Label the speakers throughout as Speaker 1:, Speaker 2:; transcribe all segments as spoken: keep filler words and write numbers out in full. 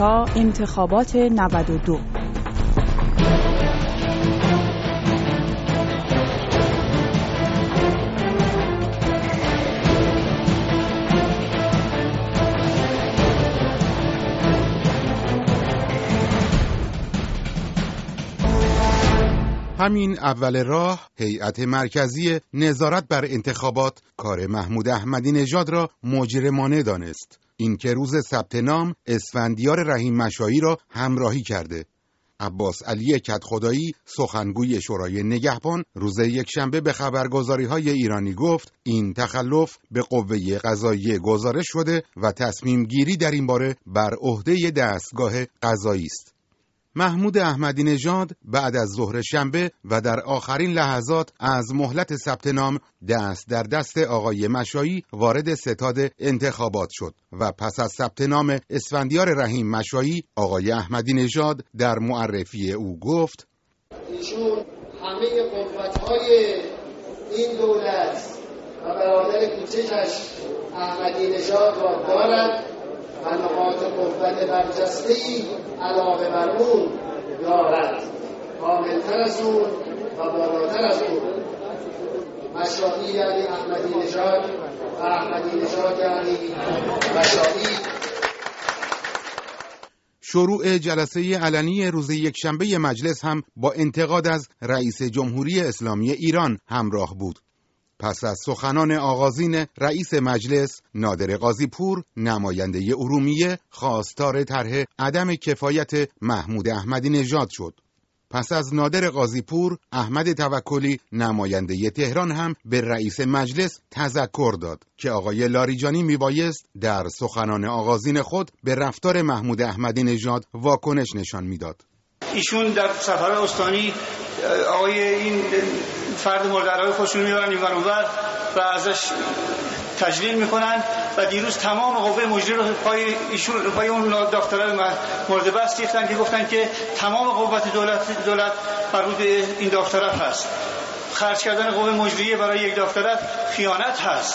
Speaker 1: تا انتخابات نود و دو.
Speaker 2: همین اول راه هیئت مرکزی نظارت بر انتخابات کار محمود احمدی نژاد را مجرمانه دانست. این که روز ثبت نام اسفندیار رحیم مشایی را همراهی کرده. عباس علی کدخدایی سخنگوی شورای نگهبان روز یکشنبه به خبرگزاری‌های ایرانی گفت این تخلف به قوه قضاییه گزارش شده و تصمیم گیری در این باره بر عهده دستگاه قضایی است. محمود احمدی نژاد بعد از ظهر شنبه و در آخرین لحظات از مهلت ثبت نام دست در دست آقای مشایی وارد ستاد انتخابات شد و پس از ثبت نام اسفندیار رحیم مشایی آقای احمدی نژاد در معرفی او گفت
Speaker 3: ایشون همه قوت‌های این دولت و برادر کوچکش احمدی نژاد را دارد و نقاط قوت برجسته‌ای علاوه بر اون دارد، کاملتر از اون و بالاتر از اون. مشایی یعنی احمدی نژاد و احمدی نژاد یعنی مشایی.
Speaker 2: شروع جلسه علنی روز یکشنبه مجلس هم با انتقاد از رئیس جمهوری اسلامی ایران همراه بود. پس از سخنان آغازین رئیس مجلس، نادر قاضی‌پور نماینده ارومیه خواستار طرح عدم کفایت محمود احمدی نژاد شد. پس از نادر قاضی‌پور، احمد توکلی نماینده تهران هم به رئیس مجلس تذکر داد که آقای لاریجانی میبایست در سخنان آغازین خود به رفتار محمود احمدی نژاد واکنش نشان میداد.
Speaker 4: ایشون در سفر استانی آقای این فرد مورد علاقه خودشون میبرن این ور اونور و ازش تجلیل میکنن و دیروز تمام قوه مجری رو پای ایشون پای اون داوطلب مورد بحث ریختن که گفتن که تمام قوت دولت دولت مربوط به این داوطلب هست. خرج کردن قوه مجریه برای یک داوطلب خیانت هست.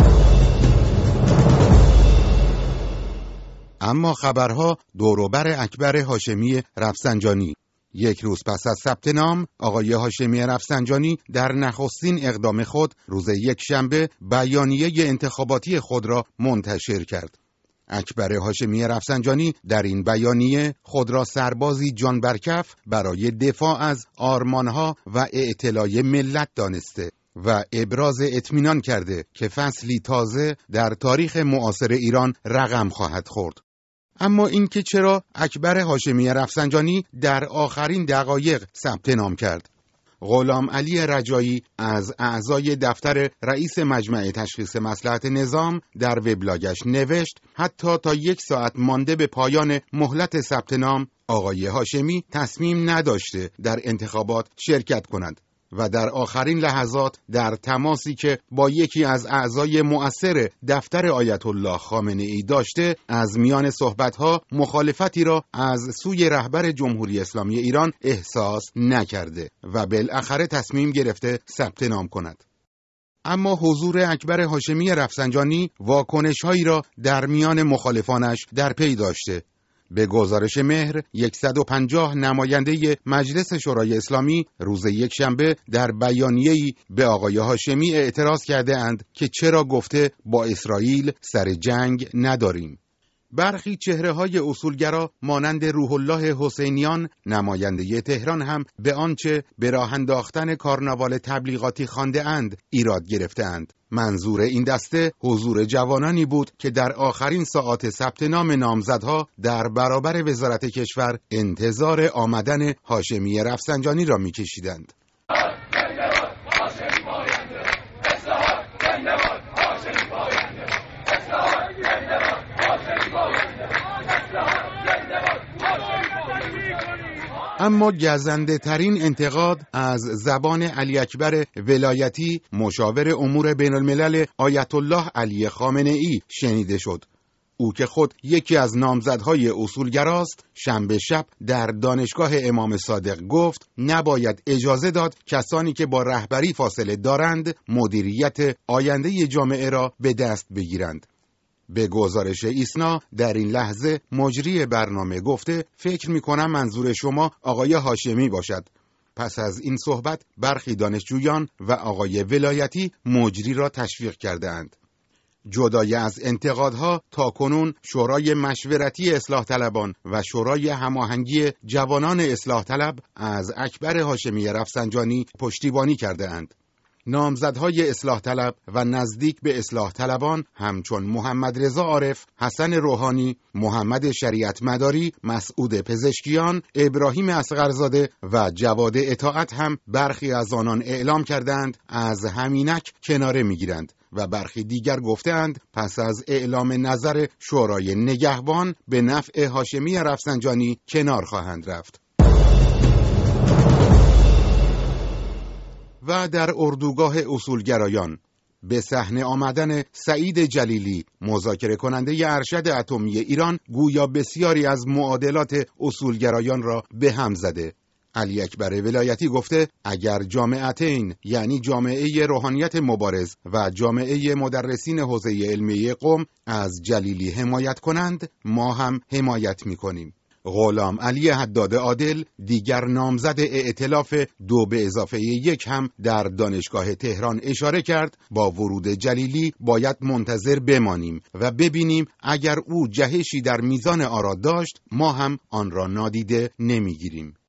Speaker 2: اما خبرها دور و بر اکبر هاشمی رفسنجانی. یک روز پس از ثبت نام، آقای هاشمی رفسنجانی در نخستین اقدام خود روز یکشنبه بیانیه انتخاباتی خود را منتشر کرد. اکبر هاشمی رفسنجانی در این بیانیه خود را سربازی جان برکف برای دفاع از آرمانها و اعتلاع ملت دانسته و ابراز اطمینان کرده که فصلی تازه در تاریخ معاصر ایران رقم خواهد خورد. اما اینکه چرا اکبر هاشمی رفسنجانی در آخرین دقایق ثبت نام کرد؟ غلام علی رجایی از اعضای دفتر رئیس مجمع تشخیص مصلحت نظام در وبلاگش نوشت حتی تا یک ساعت مانده به پایان مهلت ثبت نام آقای هاشمی تصمیم نداشته در انتخابات شرکت کند و در آخرین لحظات در تماسی که با یکی از اعضای مؤثر دفتر آیت الله خامنه ای داشته از میان صحبتها مخالفتی را از سوی رهبر جمهوری اسلامی ایران احساس نکرده و بالاخره تصمیم گرفته ثبت نام کند. اما حضور اکبر هاشمی رفسنجانی واکنش‌هایی را در میان مخالفانش در پی داشته. به گزارش مهر صد و پنجاه نماینده مجلس شورای اسلامی روز یکشنبه در بیانیه‌ای به آقای هاشمی اعتراض کرده اند که چرا گفته با اسرائیل سر جنگ نداریم. برخی چهره‌های اصولگرا مانند روح الله حسینیان نماینده تهران هم به آنچه به راه انداختن کارناوال تبلیغاتی خوانده اند ایراد گرفته اند. منظور این دسته حضور جوانانی بود که در آخرین ساعات ثبت نام نامزدها در برابر وزارت کشور انتظار آمدن هاشمی رفسنجانی را می‌کشیدند. اما گزنده ترین انتقاد از زبان علی اکبر ولایتی مشاور امور بین الملل آیت الله علی خامنه ای شنیده شد. او که خود یکی از نامزدهای اصولگراست شنبه شب در دانشگاه امام صادق گفت نباید اجازه داد کسانی که با رهبری فاصله دارند مدیریت آینده جامعه را به دست بگیرند. به گزارش ایسنا در این لحظه مجری برنامه گفته فکر می‌کنم منظور شما آقای هاشمی باشد. پس از این صحبت برخی دانشجویان و آقای ولایتی مجری را تشویق کردند. جدای از انتقادها تاکنون شورای مشورتی اصلاح طلبان و شورای هماهنگی جوانان اصلاح طلب از اکبر هاشمی رفسنجانی پشتیبانی کرده اند. نامزدهای اصلاح طلب و نزدیک به اصلاح طلبان همچون محمد رضا عارف، حسن روحانی، محمد شریعت مداری، مسعود پزشکیان، ابراهیم اصغرزاده و جواد اطاعت هم برخی از آنان اعلام کردند از همینک کناره میگیرند و برخی دیگر گفتند پس از اعلام نظر شورای نگهبان به نفع هاشمی رفسنجانی کنار خواهند رفت. و در اردوگاه اصولگرایان به صحنه آمدن سعید جلیلی، مذاکره کننده ارشد اتمی ایران، گویا بسیاری از معادلات اصولگرایان را به هم زده. علی اکبر ولایتی گفته اگر جامعتین یعنی جامعه روحانیت مبارز و جامعه مدرسین حوزه علمیه قم از جلیلی حمایت کنند، ما هم حمایت می‌کنیم. غلام علی حداد عادل، دیگر نامزد ائتلاف دو به اضافه یک، هم در دانشگاه تهران اشاره کرد با ورود جلیلی باید منتظر بمانیم و ببینیم اگر او جهشی در میزان آرا داشت ما هم آن را نادیده نمیگیریم.